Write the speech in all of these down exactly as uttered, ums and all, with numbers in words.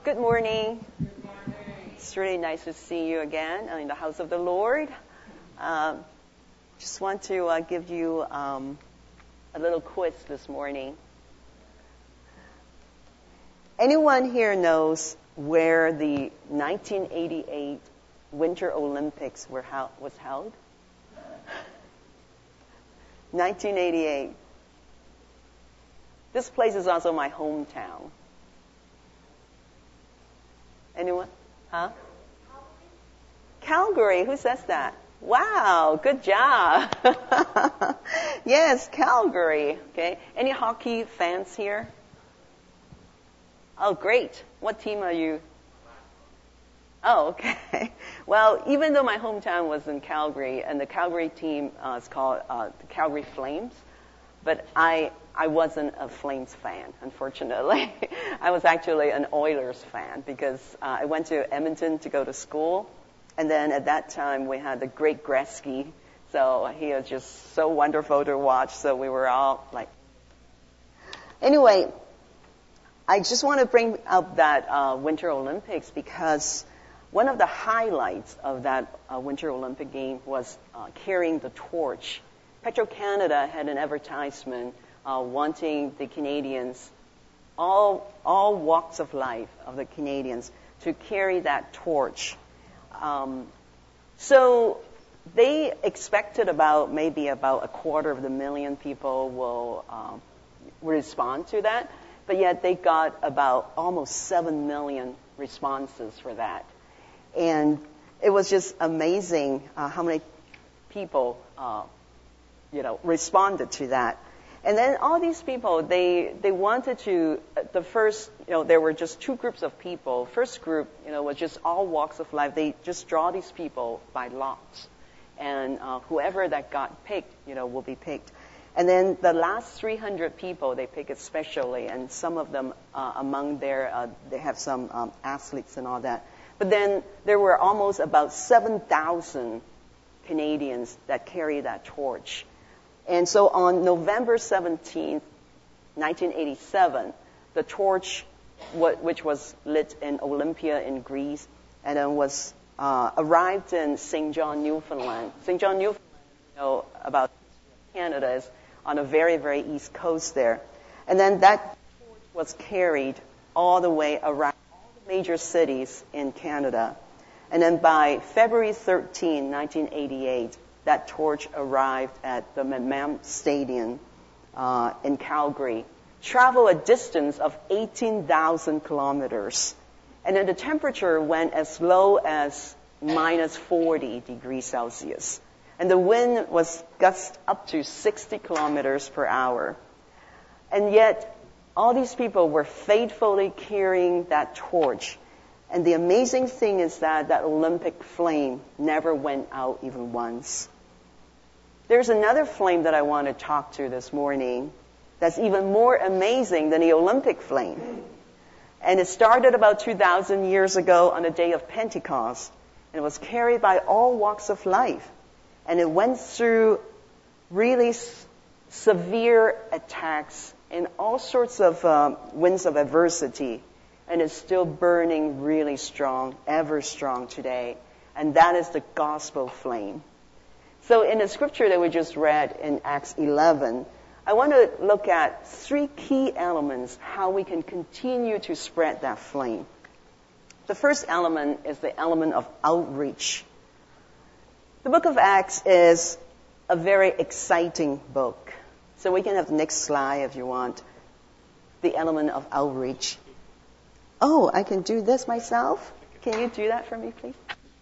Good morning. It's really nice to see you again in the house of the Lord. Um, just want to uh, give you um, a little quiz this morning. Anyone here knows where the nineteen eighty-eight Winter Olympics were held, was held? nineteen eighty-eight. This place is also my hometown. Anyone? Huh? Calgary. Who says that? Wow, good job. Yes, Calgary. Okay. Any hockey fans here? Oh, great. What team are you? Oh, okay. Well, even though my hometown was in Calgary, and the Calgary team uh, is called uh, the Calgary Flames, but I I wasn't a Flames fan, unfortunately. I was actually an Oilers fan because uh, I went to Edmonton to go to school, and then at that time we had the great Gretzky, so he was just so wonderful to watch, so we were all like... Anyway, I just want to bring up that uh, Winter Olympics because one of the highlights of that uh, Winter Olympic game was uh, carrying the torch. Petro-Canada had an advertisement uh, wanting the Canadians, all all walks of life of the Canadians, to carry that torch. Um, so they expected about maybe about a quarter of the million people will uh, respond to that, but yet they got about almost seven million responses for that. And it was just amazing uh, how many people uh, you know, responded to that. And then all these people, they, they wanted to, the first, you know, there were just two groups of people. First group, you know, was just all walks of life. They just draw these people by lots. And uh, whoever that got picked, you know, will be picked. And then the last three hundred people, they pick especially. And some of them, uh, among their, uh, they have some um, athletes and all that. But then there were almost about seven thousand Canadians that carry that torch. And so on November seventeenth, nineteen eighty-seven, the torch, which was lit in Olympia in Greece, and then was uh, arrived in Saint John, Newfoundland. Saint John, Newfoundland, you know, about Canada, is on a very, very east coast there. And then that torch was carried all the way around all the major cities in Canada. And then by February thirteenth, nineteen eighty-eight, that torch arrived at the McMahon Stadium uh, in Calgary, traveled a distance of eighteen thousand kilometers. And then the temperature went as low as minus forty degrees Celsius. And the wind was gust up to sixty kilometers per hour. And yet, all these people were faithfully carrying that torch. And the amazing thing is that that Olympic flame never went out even once. There's another flame that I want to talk to this morning that's even more amazing than the Olympic flame. And it started about two thousand years ago on the day of Pentecost. And it was carried by all walks of life. And it went through really s- severe attacks and all sorts of um, winds of adversity. And it's still burning really strong, ever strong today. And that is the gospel flame. So in the scripture that we just read in Acts eleven, I want to look at three key elements how we can continue to spread that flame. The first element is the element of outreach. The book of Acts is a very exciting book. So we can have the next slide if you want. The element of outreach. Oh, I can do this myself? Can you do that for me, please?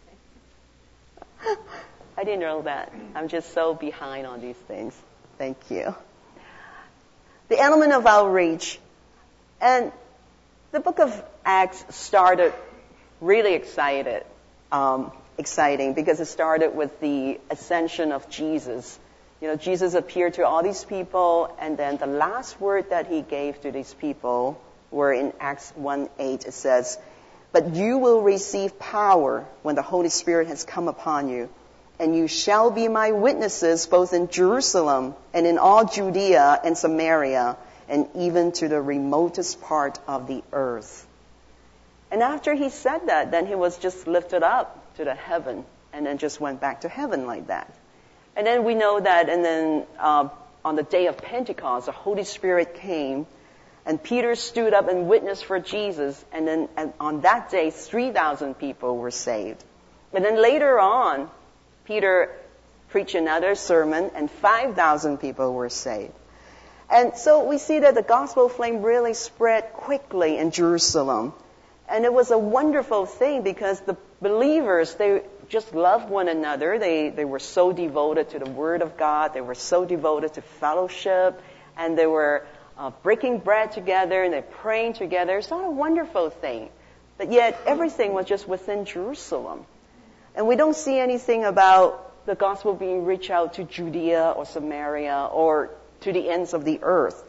I didn't know that. I'm just so behind on these things. Thank you. The element of outreach. And the book of Acts started really excited, um, exciting because it started with the ascension of Jesus. You know, Jesus appeared to all these people, and then the last word that he gave to these people were in Acts one eight. It says, "But you will receive power when the Holy Spirit has come upon you, and you shall be my witnesses both in Jerusalem and in all Judea and Samaria and even to the remotest part of the earth." And after he said that, then he was just lifted up to the heaven and then just went back to heaven like that. And then we know that, and then uh, on the day of Pentecost, the Holy Spirit came, and Peter stood up and witnessed for Jesus, and then and on that day, three thousand people were saved. And then later on, Peter preached another sermon, and five thousand people were saved. And so we see that the gospel flame really spread quickly in Jerusalem. And it was a wonderful thing because the believers, they just loved one another. They, they were so devoted to the Word of God. They were so devoted to fellowship. And they were uh, breaking bread together and they're praying together. It's not a wonderful thing. But yet everything was just within Jerusalem. And we don't see anything about the gospel being reached out to Judea or Samaria or to the ends of the earth.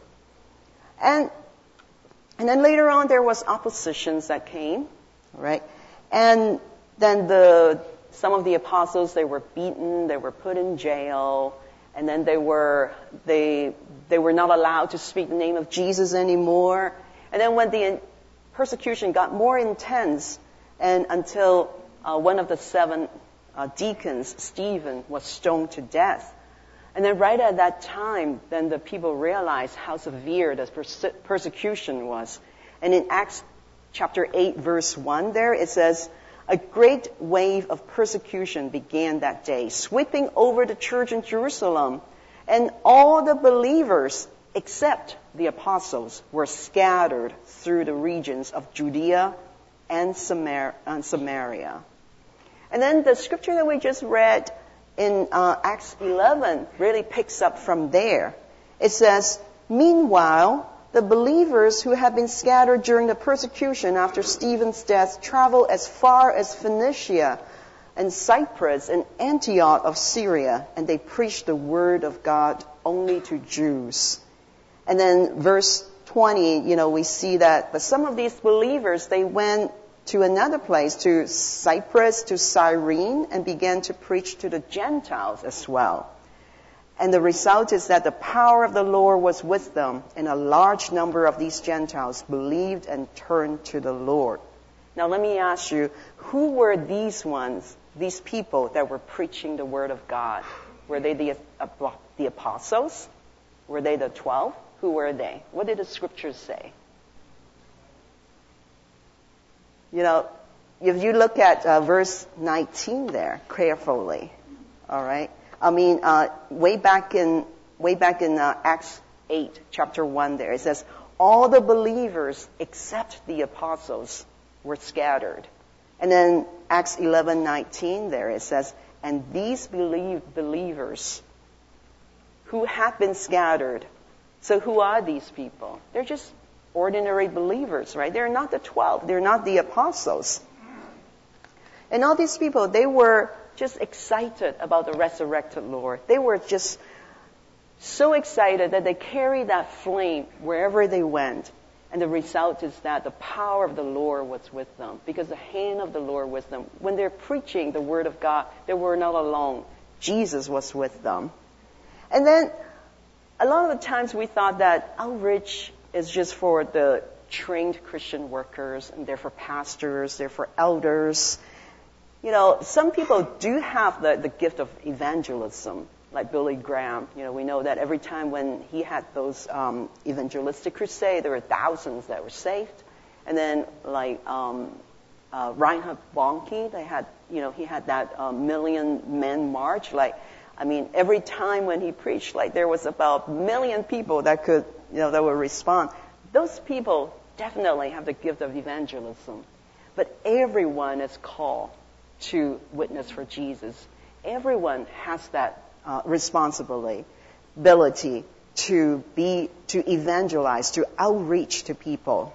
And and then later on there was oppositions that came, right? And then the some of the apostles, they were beaten, they were put in jail, and then they were they they were not allowed to speak the name of Jesus anymore. And then when the persecution got more intense, and until uh, one of the seven uh, deacons, Stephen, was stoned to death. And then right at that time, then the people realized how severe the perse- persecution was. And in Acts chapter eight, verse one there, it says, a great wave of persecution began that day, sweeping over the church in Jerusalem. And all the believers, except the apostles, were scattered through the regions of Judea and Samar- and Samaria. And then the scripture that we just read in uh, Acts eleven really picks up from there. It says, meanwhile, the believers who had been scattered during the persecution after Stephen's death traveled as far as Phoenicia and Cyprus and Antioch of Syria, and they preached the word of God only to Jews. And then verse twenty, you know, we see that, but some of these believers, they went to another place, to Cyprus, to Cyrene, and began to preach to the Gentiles as well. And the result is that the power of the Lord was with them, and a large number of these Gentiles believed and turned to the Lord. Now let me ask you, who were these ones, these people that were preaching the word of God? Were they the, uh, the apostles? Were they the twelve? Who were they? What did the scriptures say? You know, if you look at uh, verse nineteen there carefully, all right. I mean, uh, way back in way back in uh, Acts eight, chapter one, there it says, all the believers except the apostles were scattered. And then Acts eleven nineteen, there it says, and these believe, believers who have been scattered. So who are these people? They're just ordinary believers, right? They're not the twelve. They're not the apostles. And all these people, they were just excited about the resurrected Lord. They were just so excited that they carried that flame wherever they went. And the result is that the power of the Lord was with them, because the hand of the Lord was with them. When they're preaching the word of God, they were not alone. Jesus was with them. And then a lot of the times we thought that outreach is just for the trained Christian workers, and they're for pastors, they're for elders. You know, some people do have the, the gift of evangelism, like Billy Graham. You know, we know that every time when he had those um, evangelistic crusades, there were thousands that were saved. And then, like um, uh, Reinhard Bonnke, they had, you know, he had that uh, million men march. Like, I mean, every time when he preached, like there was about a million people that could, you know, that would respond. Those people definitely have the gift of evangelism. But everyone is called to witness for Jesus. Everyone has that uh, responsibility, ability to be, to evangelize, to outreach to people.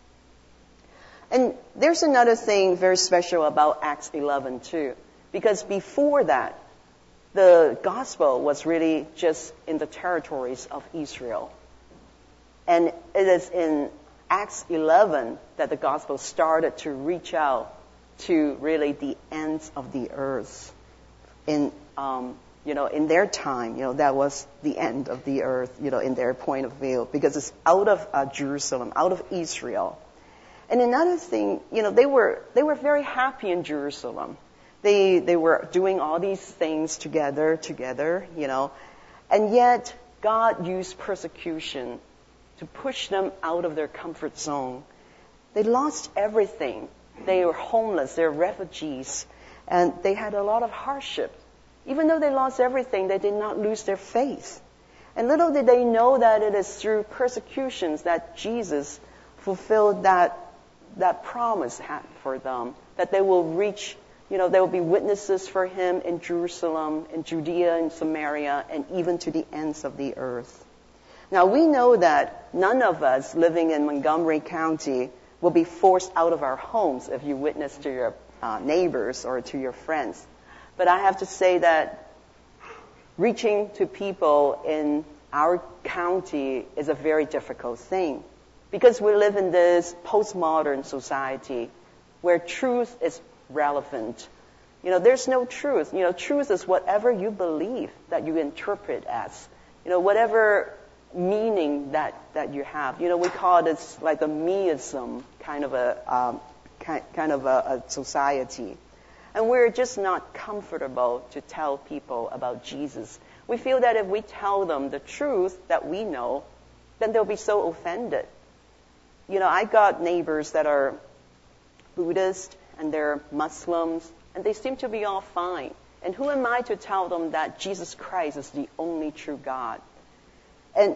And there's another thing very special about Acts eleven too, because before that, the gospel was really just in the territories of Israel. And it is in Acts eleven that the gospel started to reach out to really the ends of the earth. In, um, you know, in their time, you know, that was the end of the earth, you know, in their point of view, because it's out of uh, Jerusalem, out of Israel. And another thing, you know, they were they were very happy in Jerusalem. They they were doing all these things together, together, you know. And yet God used persecution to push them out of their comfort zone. They lost everything. They were homeless, they were refugees, and they had a lot of hardship. Even though they lost everything, they did not lose their faith. And little did they know that it is through persecutions that Jesus fulfilled that that promise had for them, that they will reach, you know, there will be witnesses for him in Jerusalem, in Judea, in Samaria, and even to the ends of the earth. Now, we know that none of us living in Montgomery County will be forced out of our homes if you witness to your uh, neighbors or to your friends. But I have to say that reaching to people in our county is a very difficult thing, because we live in this postmodern society where truth is relevant. You know, there's no truth. You know, truth is whatever you believe that you interpret as. You know, whatever meaning that, that you have. You know, we call this like the meism kind of a um, kind, kind of a, a society. And we're just not comfortable to tell people about Jesus. We feel that if we tell them the truth that we know, then they'll be so offended. You know, I got neighbors that are Buddhist and they're Muslims, and they seem to be all fine. And who am I to tell them that Jesus Christ is the only true God? And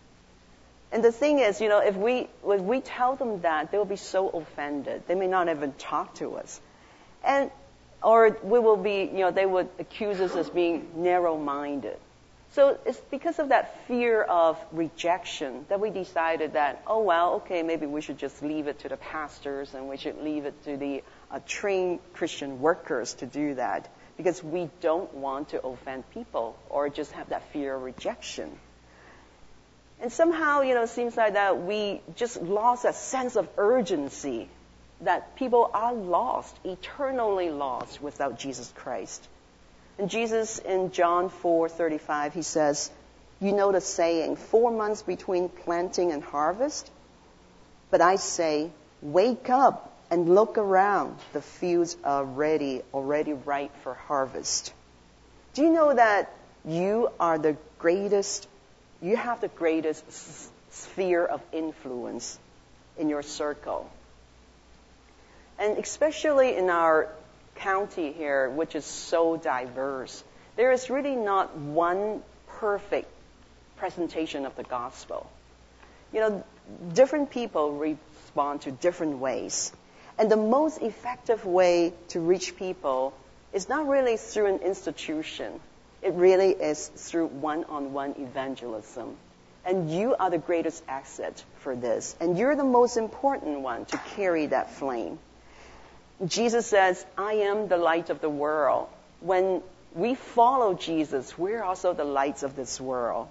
and the thing is, you know, if we if we tell them that, they'll be so offended. They may not even talk to us. And or we will be, you know, they would accuse us as being narrow-minded. So it's because of that fear of rejection that we decided that, oh, well, okay, maybe we should just leave it to the pastors and we should leave it to the uh, trained Christian workers to do that, because we don't want to offend people or just have that fear of rejection. And somehow, you know, it seems like that we just lost that sense of urgency that people are lost, eternally lost without Jesus Christ. And Jesus in John four thirty-five, he says, you know the saying, four months between planting and harvest? But I say, wake up and look around. The fields are ready, already ripe for harvest. Do you know that you are the greatest, you have the greatest s- sphere of influence in your circle? And especially in our county here, which is so diverse, there is really not one perfect presentation of the gospel. You know, different people respond to different ways. And the most effective way to reach people is not really through an institution. It really is through one-on-one evangelism. And you are the greatest asset for this. And you're the most important one to carry that flame. Jesus says, I am the light of the world. When we follow Jesus, we're also the lights of this world.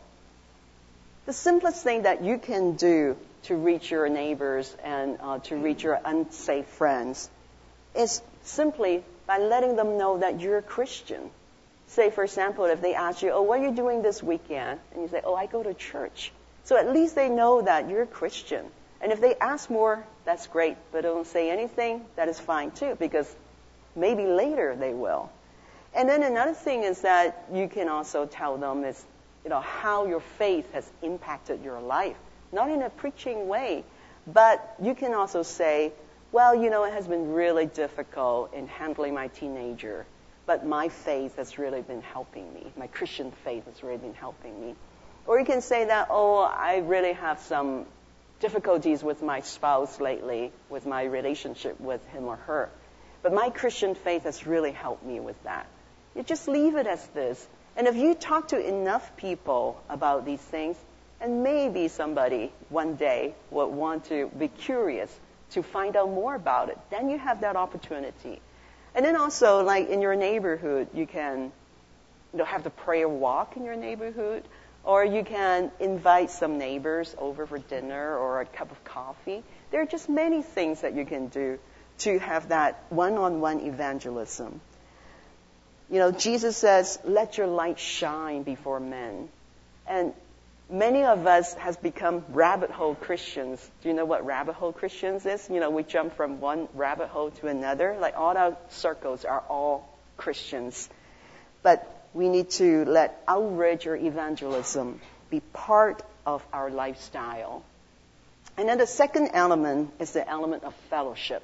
The simplest thing that you can do to reach your neighbors and uh, to reach your unsafe friends is simply by letting them know that you're a Christian. Say, for example, if they ask you, oh, what are you doing this weekend? And you say, oh, I go to church. So at least they know that you're a Christian. And if they ask more, that's great. But don't say anything, that is fine too, because maybe later they will. And then another thing is that you can also tell them is, you know, how your faith has impacted your life. Not in a preaching way, but you can also say, well, you know, it has been really difficult in handling my teenager, but my faith has really been helping me. My Christian faith has really been helping me. Or you can say that, oh, I really have some difficulties with my spouse lately, with my relationship with him or her. But my Christian faith has really helped me with that. You just leave it as this. And if you talk to enough people about these things, and maybe somebody one day will want to be curious to find out more about it, then you have that opportunity. And then also, like in your neighborhood, you can, you know, have the prayer walk in your neighborhood. Or you can invite some neighbors over for dinner or a cup of coffee. There are just many things that you can do to have that one-on-one evangelism. You know, Jesus says, let your light shine before men. And many of us has become rabbit hole Christians. Do you know what rabbit hole Christians is? You know, we jump from one rabbit hole to another. Like all our circles are all Christians. But we need to let outreach or evangelism be part of our lifestyle. And then the second element is the element of fellowship.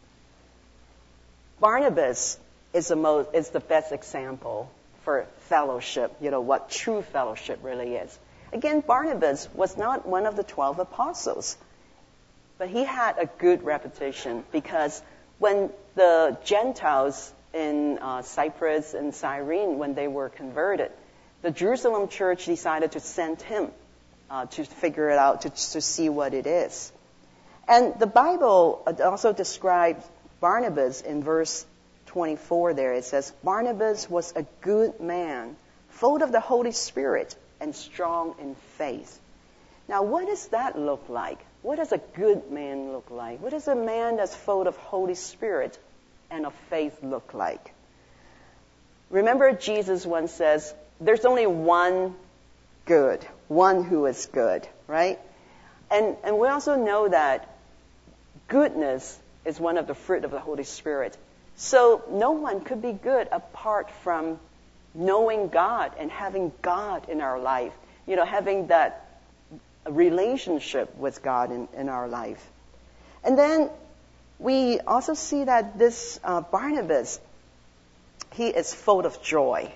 Barnabas is the most, is the best example for fellowship, you know, what true fellowship really is. Again, Barnabas was not one of the twelve apostles, but he had a good reputation because when the Gentiles in uh, Cyprus and Cyrene, when they were converted, the Jerusalem church decided to send him uh, to figure it out, to, to see what it is. And the Bible also describes Barnabas in verse twenty-four there. It says, Barnabas was a good man, full of the Holy Spirit and strong in faith. Now, what does that look like? What does a good man look like? What does a man that's full of Holy Spirit and of faith look like? Remember, Jesus once says, there's only one good, one who is good, right? And, and we also know that goodness is one of the fruit of the Holy Spirit. So no one could be good apart from knowing God and having God in our life. You know, having that relationship with God in, in our life. And then we also see that this uh, Barnabas, he is full of joy.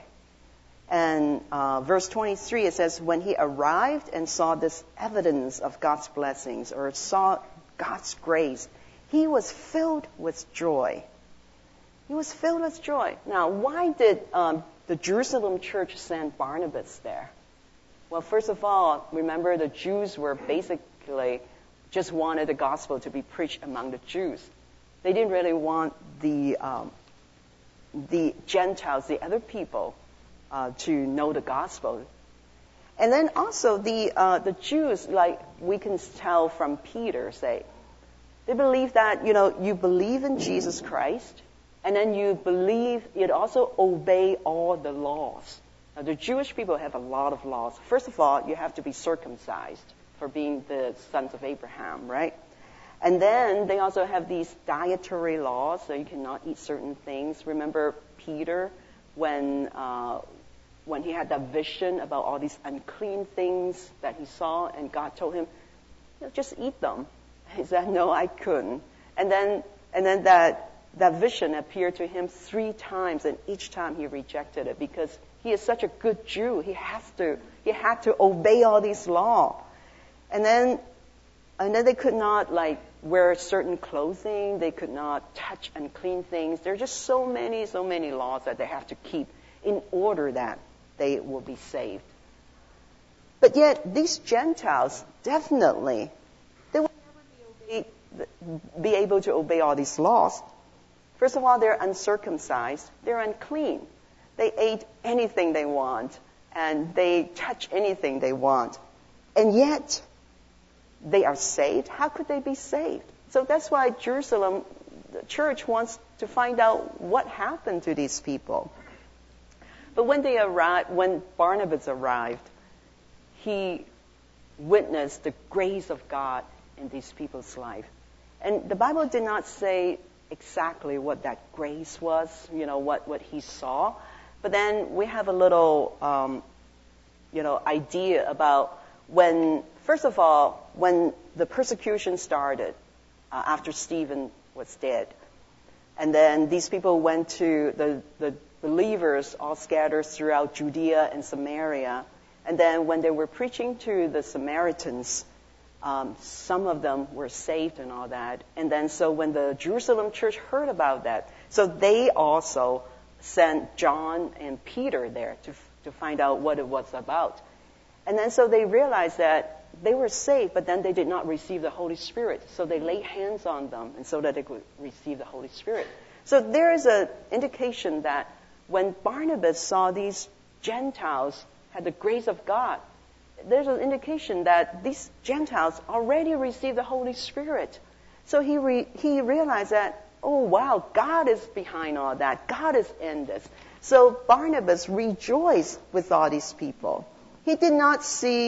And uh, verse twenty-three, it says, when he arrived and saw this evidence of God's blessings or saw God's grace, he was filled with joy. He was filled with joy. Now, why did um, the Jerusalem church send Barnabas there? Well, first of all, remember the Jews were basically just wanted the gospel to be preached among the Jews. They didn't really want the um, the Gentiles, the other people, uh, to know the gospel. And then also the uh, the Jews, like we can tell from Peter, say, they believe that, you know, you believe in Jesus Christ, and then you believe, you'd also obey all the laws. Now, the Jewish people have a lot of laws. First of all, you have to be circumcised for being the sons of Abraham, right? And then they also have these dietary laws, so you cannot eat certain things. Remember Peter, when uh, when he had that vision about all these unclean things that he saw, and God told him, you know, just eat them. He said, no, I couldn't. And then and then that that vision appeared to him three times, and each time he rejected it because he is such a good Jew. He has to he had to obey all these laws. And then and then they could not like wear certain clothing. They could not touch unclean things. There are just so many, so many laws that they have to keep in order that they will be saved. But yet these Gentiles definitely they will never be, obey, be able to obey all these laws. First of all, they're uncircumcised. They're unclean. They ate anything they want, and they touch anything they want. And yet, they are saved. How could they be saved? So that's why Jerusalem, the church, wants to find out what happened to these people. But when they arrived, when Barnabas arrived, he witnessed the grace of God in these people's life. And the Bible did not say exactly what that grace was, you know, what, what he saw. But then we have a little, um, you know, idea about when, first of all, when the persecution started uh, after Stephen was dead. And then these people went to, the, the believers all scattered throughout Judea and Samaria. And then when they were preaching to the Samaritans, Um, some of them were saved and all that. And then so when the Jerusalem church heard about that, so they also sent John and Peter there to to find out what it was about. And then so they realized that they were saved, but then they did not receive the Holy Spirit. So they laid hands on them and so that they could receive the Holy Spirit. So there is an indication that when Barnabas saw these Gentiles had the grace of God, there's an indication that these Gentiles already received the Holy Spirit. So he re, he realized that, oh, wow, God is behind all that. God is in this. So Barnabas rejoiced with all these people. He did not see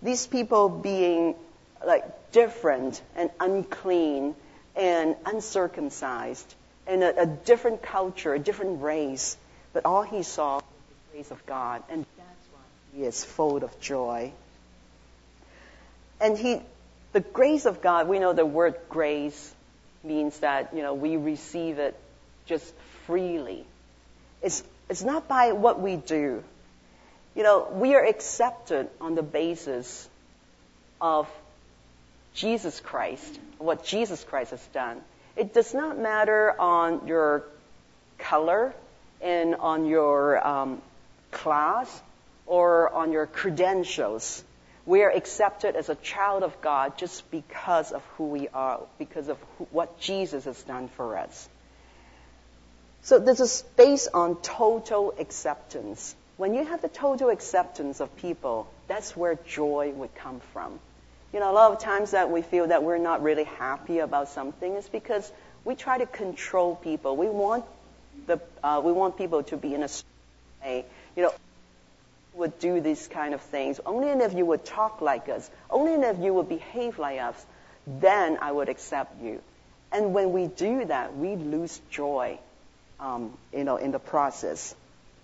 these people being like different and unclean and uncircumcised and a, a different culture, a different race. But all he saw was the grace of God, and that's why he is full of joy. And he, the grace of God, we know the word grace means that, you know, we receive it just freely. It's, it's not by what we do. You know, we are accepted on the basis of Jesus Christ, what Jesus Christ has done. It does not matter on your color and on your um, class or on your credentials. We are accepted as a child of God just because of who we are, because of who, what Jesus has done for us. So this is based on total acceptance. When you have the total acceptance of people, that's where joy would come from. You know, a lot of times that we feel that we're not really happy about something is because we try to control people. We want the uh, we want people to be in a certain way. You know, would do these kind of things. Only if you would talk like us, only if you would behave like us, then I would accept you. And when we do that, we lose joy, um, you know, in the process.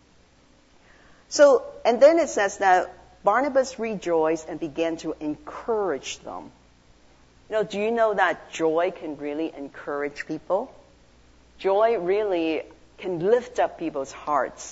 So, and then it says that Barnabas rejoiced and began to encourage them. You know, do you know that joy can really encourage people? Joy really can lift up people's hearts.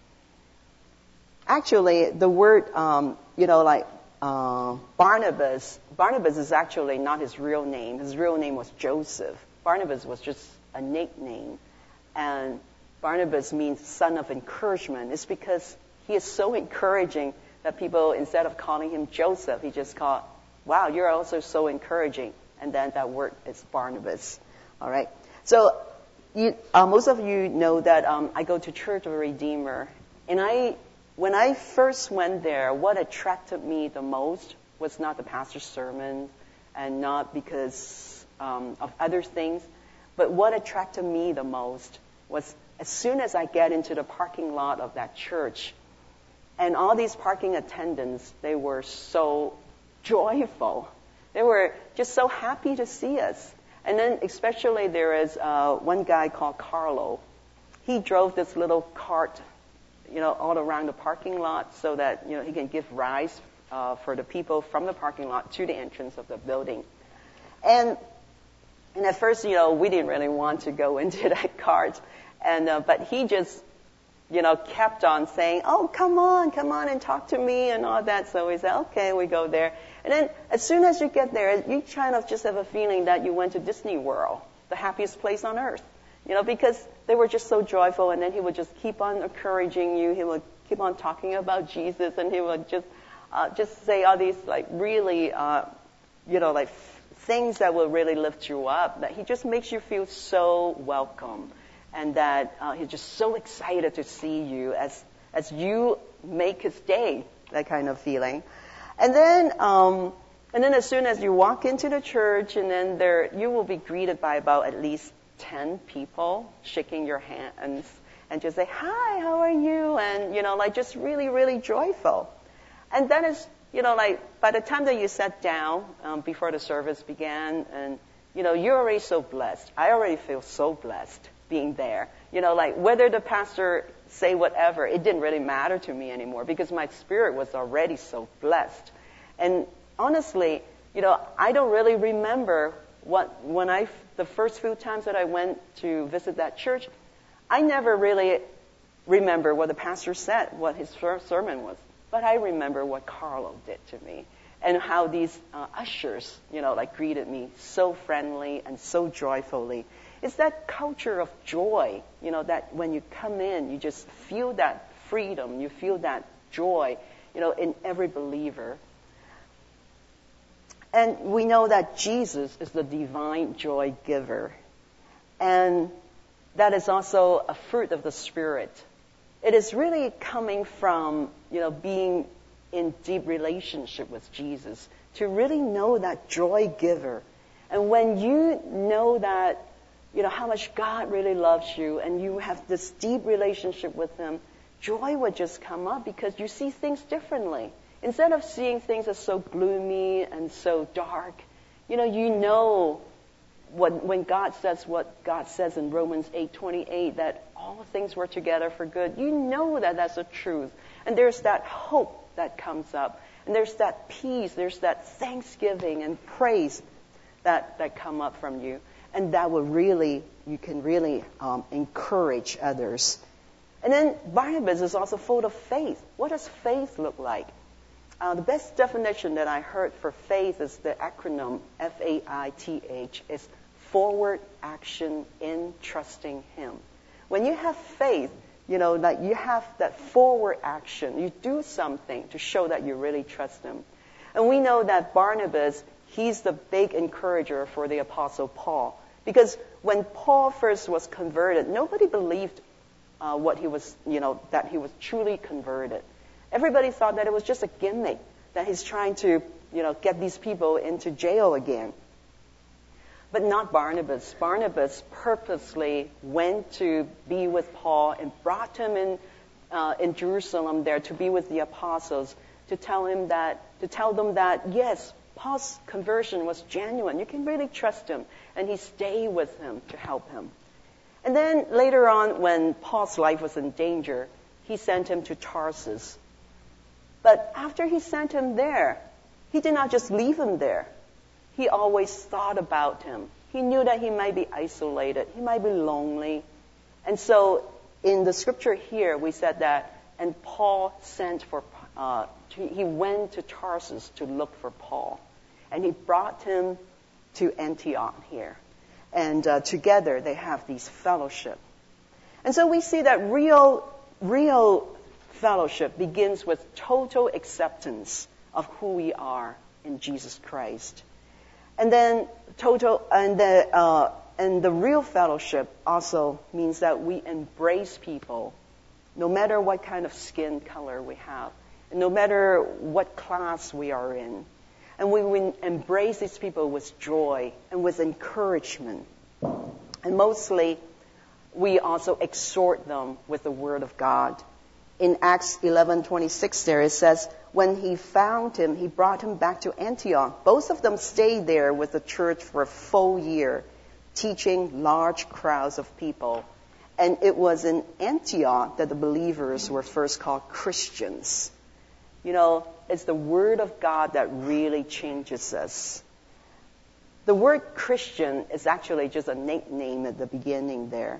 Actually, the word, um, you know, like uh, Barnabas, Barnabas is actually not his real name. His real name was Joseph. Barnabas was just a nickname. And Barnabas means son of encouragement. It's because he is so encouraging that people, instead of calling him Joseph, he just called, wow, you're also so encouraging. And then that word is Barnabas. All right. So you, uh, most of you know that um, I go to Church of the Redeemer. And I, when I first went there, what attracted me the most was not the pastor's sermon and not because um, of other things. But what attracted me the most was as soon as I get into the parking lot of that church, and all these parking attendants, they were so joyful. They were just so happy to see us. And then especially there is uh, one guy called Carlo. He drove this little cart, you know, all around the parking lot so that, you know, he can give rides uh, for the people from the parking lot to the entrance of the building. And and at first, you know, we didn't really want to go into that cart. And uh, but he just, you know, kept on saying, oh, come on, come on and talk to me and all that. So we said, okay, we go there. And then as soon as you get there, you kind of just have a feeling that you went to Disney World, the happiest place on earth. You know, because they were just so joyful. And then he would just keep on encouraging you. He would keep on talking about Jesus. And he would just uh, just say all these, like, really, uh, you know, like f- things that will really lift you up. That he just makes you feel so welcome. And that uh, he's just so excited to see you as as you make his day, that kind of feeling. And then, um, and then as soon as you walk into the church, and then there you will be greeted by about at least ten people shaking your hands and just say, "Hi, how are you?" And you know, like just really, really joyful. And then it's, you know, like by the time that you sat down um, before the service began, and you know, you're already so blessed. I already feel so blessed being there. You know, like whether the pastor say whatever, it didn't really matter to me anymore because my spirit was already so blessed. And honestly, you know, I don't really remember what, when I, the first few times that I went to visit that church, I never really remember what the pastor said, what his first sermon was. But I remember what Carlo did to me and how these uh, ushers, you know, like greeted me so friendly and so joyfully. It's that culture of joy, you know, that when you come in, you just feel that freedom, you feel that joy, you know, in every believer. And we know that Jesus is the divine joy giver. And that is also a fruit of the Spirit. It is really coming from, you know, being in deep relationship with Jesus to really know that joy giver. And when you know that, you know, how much God really loves you and you have this deep relationship with him, joy would just come up because you see things differently. Instead of seeing things as so gloomy and so dark, you know, you know what, when God says what God says in Romans eight twenty-eight, that all things work together for good, you know that that's the truth. And there's that hope that comes up. And there's that peace, there's that thanksgiving and praise that, that come up from you. And that will really, you can really um, encourage others. And then Barnabas is also full of faith. What does faith look like? Uh, the best definition that I heard for faith is the acronym F A I T H. It's forward action in trusting Him. When you have faith, you know, like you have that forward action. You do something to show that you really trust Him. And we know that Barnabas, he's the big encourager for the Apostle Paul. Because when Paul first was converted, nobody believed uh, what he was, you know, that he was truly converted. Everybody thought that it was just a gimmick, that he's trying to, you know, get these people into jail again. But not Barnabas. Barnabas purposely went to be with Paul and brought him in uh, in Jerusalem there to be with the apostles, to tell him that, to tell them that yes, Paul's conversion was genuine. You can really trust him, and he stayed with him to help him. And then later on, when Paul's life was in danger, he sent him to Tarsus. But after he sent him there, he did not just leave him there. He always thought about him. He knew that he might be isolated. He might be lonely. And so in the scripture here, we said that, and Paul sent for, uh, to, he went to Tarsus to look for Paul. And he brought him to Antioch here. And uh, together they have these fellowship. And so we see that real, real fellowship begins with total acceptance of who we are in Jesus Christ. And then total, and the, uh, and the real fellowship also means that we embrace people, no matter what kind of skin color we have, and no matter what class we are in. And we, we embrace these people with joy and with encouragement. And mostly, we also exhort them with the Word of God. In Acts eleven twenty-six there, it says, when he found him, he brought him back to Antioch. Both of them stayed there with the church for a full year, teaching large crowds of people. And it was in Antioch that the believers were first called Christians. You know, it's the Word of God that really changes us. The word Christian is actually just a nickname at the beginning there.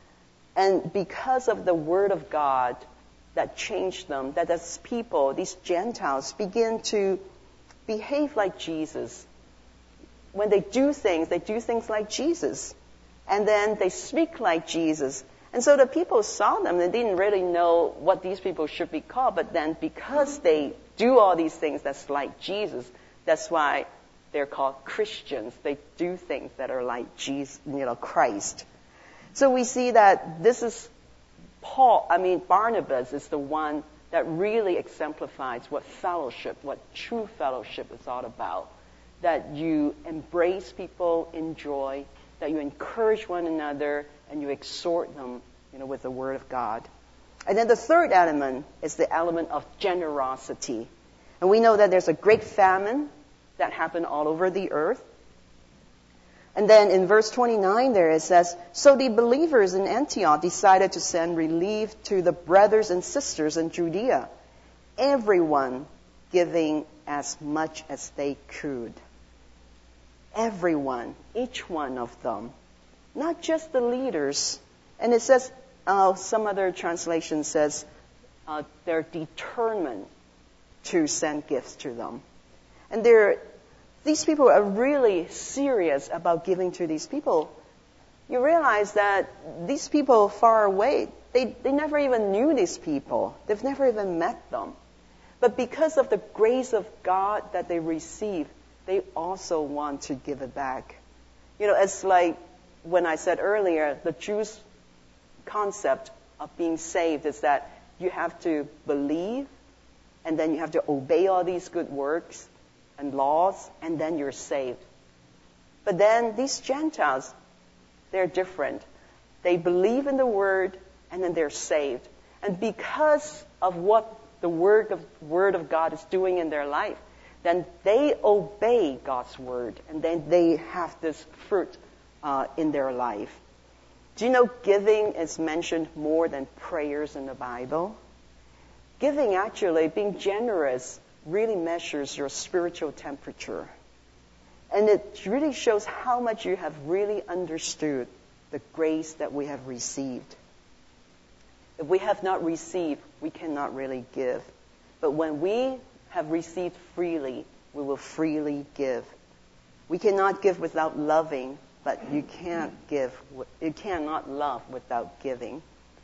And because of the Word of God that changed them, that as people, these Gentiles, begin to behave like Jesus. When they do things, they do things like Jesus. And then they speak like Jesus. And so the people saw them, they didn't really know what these people should be called, but then because they do all these things that's like Jesus, that's why they're called Christians. They do things that are like Jesus, you know, Christ. So we see that this is Paul, I mean, Barnabas is the one that really exemplifies what fellowship, what true fellowship is all about. That you embrace people in joy, that you encourage one another, and you exhort them, you know, with the Word of God. And then the third element is the element of generosity. And we know that there's a great famine that happened all over the earth. And then in verse twenty-nine there it says, so the believers in Antioch decided to send relief to the brothers and sisters in Judea, everyone giving as much as they could. Everyone, each one of them, not just the leaders. And it says, uh, some other translation says, uh, they're determined to send gifts to them. And they're These people are really serious about giving to these people. You realize that these people far away, they, they never even knew these people. They've never even met them. But because of the grace of God that they receive, they also want to give it back. You know, it's like when I said earlier, the Jews' concept of being saved is that you have to believe, and then you have to obey all these good works and laws, and then you're saved. But then these Gentiles, they're different. They believe in the Word, and then they're saved. And because of what the word of, word of God is doing in their life, then they obey God's word, and then they have this fruit uh, in their life. Do you know giving is mentioned more than prayers in the Bible? Giving, actually, being generous, really measures your spiritual temperature. And it really shows how much you have really understood the grace that we have received. If we have not received, we cannot really give. But when we have received freely, we will freely give. We cannot give without loving, but you can't give, you cannot love without giving.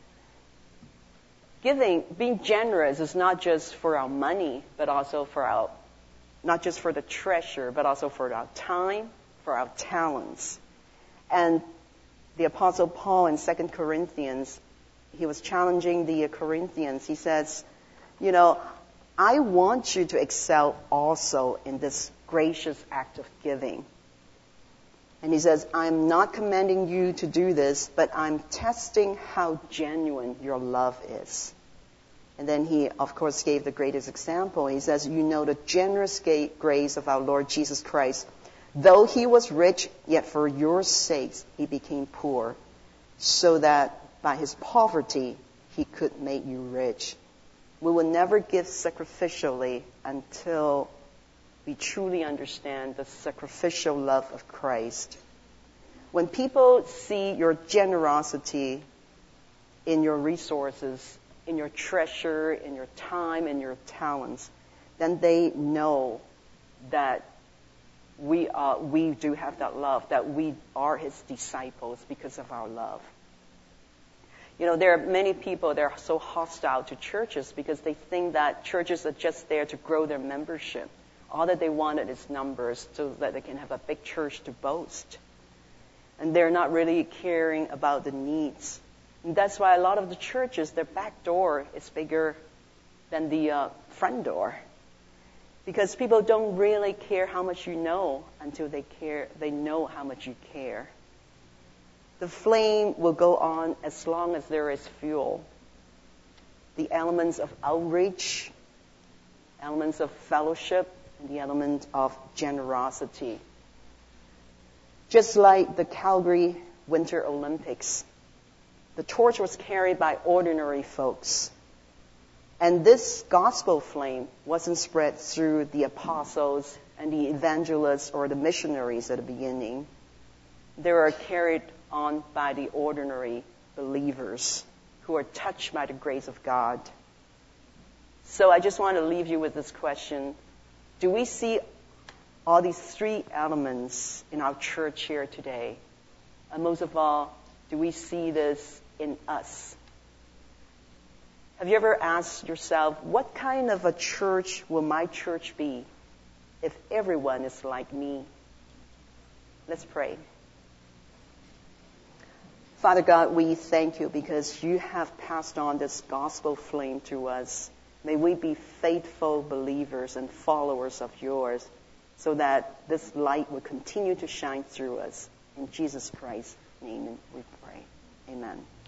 Giving, being generous is not just for our money, but also for our, not just for the treasure, but also for our time, for our talents. And the Apostle Paul in Second Corinthians, he was challenging the Corinthians. He says, you know, I want you to excel also in this gracious act of giving. And he says, I'm not commanding you to do this, but I'm testing how genuine your love is. And then he, of course, gave the greatest example. He says, you know the generous grace of our Lord Jesus Christ. Though he was rich, yet for your sakes he became poor, so that by his poverty he could make you rich. We will never give sacrificially until we truly understand the sacrificial love of Christ. When people see your generosity in your resources, in your treasure, in your time, in your talents, then they know that we are, we do have that love, that we are his disciples because of our love. You know, there are many people that are so hostile to churches because they think that churches are just there to grow their membership. All that they wanted is numbers so that they can have a big church to boast. And they're not really caring about the needs. And that's why a lot of the churches, their back door is bigger than the uh, front door. Because people don't really care how much you know until they care, they know how much you care. The flame will go on as long as there is fuel. The elements of outreach, elements of fellowship, and the element of generosity. Just like the Calgary Winter Olympics, the torch was carried by ordinary folks. And this gospel flame wasn't spread through the apostles and the evangelists or the missionaries at the beginning. They were carried on by the ordinary believers who are touched by the grace of God. So I just want to leave you with this question. Do we see all these three elements in our church here today? And most of all, do we see this in us? Have you ever asked yourself, what kind of a church will my church be if everyone is like me? Let's pray. Father God, we thank you because you have passed on this gospel flame to us. May we be faithful believers and followers of yours so that this light will continue to shine through us. In Jesus Christ's name we pray. Amen.